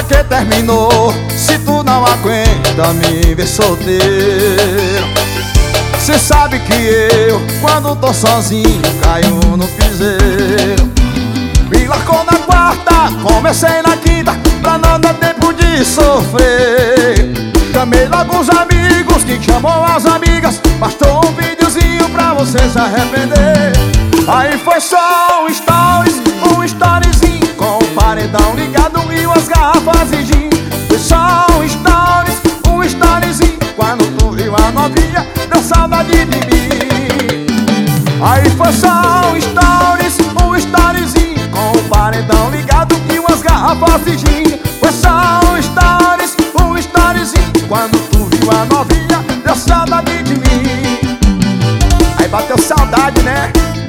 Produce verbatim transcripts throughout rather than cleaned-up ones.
que terminou se tu não aguenta me ver solteiro? Cê sabe que eu, quando tô sozinho, caio no piseiro. Me largou na quarta, comecei na quinta, pra não dar tempo de sofrer. Chamei logo os amigos, que chamou as amigas, bastou um videozinho pra você se arrepender. Aí foi só um stories, um storyzinho, com o paredão ligado e umas garrafas de gin. Foi só um stories, um storyzinho, quando tu viu a novinha, deu saudade de mim. Aí foi só um stories, um storyzinho, com o paredão ligado e umas garrafas de gin. Foi só um stories, um storyzinho, quando tu viu a novinha, deu saudade de mim. Aí bateu saudade, né?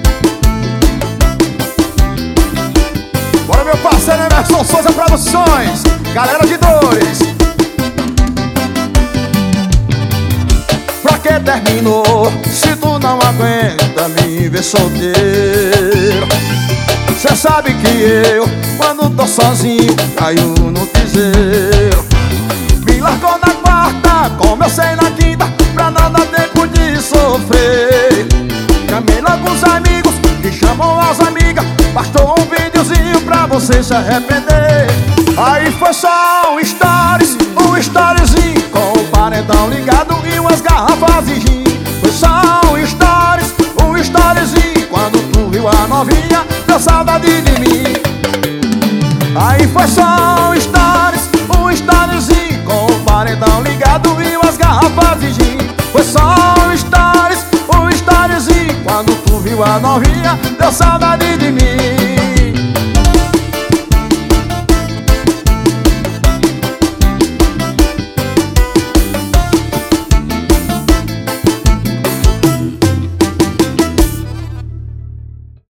Bora, meu parceiro Emerson Souza Produções, galera de Dores. Pra que terminou se tu não aguenta me ver solteiro? Cê sabe que eu, quando tô sozinho, caio no piseiro. Me largou na quarta, comecei na quinta, pra não dar tempo de sofrer. Chamei logo os amigos, que chamam as amigas, bastou um videozinho pra você se arrepender. Aí foi só um stories, um storyzinho, com o paredão ligado e umas garrafas de gin. Foi só um stories, um storyzinho, quando tu viu a novinha, deu saudade de mim. Aí foi só um stories, um storyzinho, com o paredão ligado e umas garrafas de gin. Foi só um stories, um storyzinho, quando tu viu a novinha, deu saudade de mim.